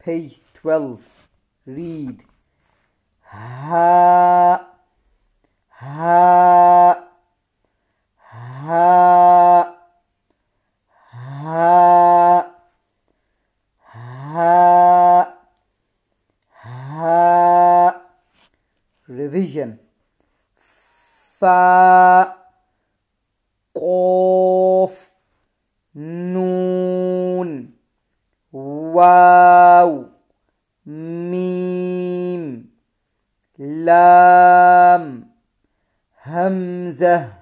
Page 12. Read. Ha, ha, ha, ha, ha, ha. Revision. Fa, قاف نون واو ميم لام همزة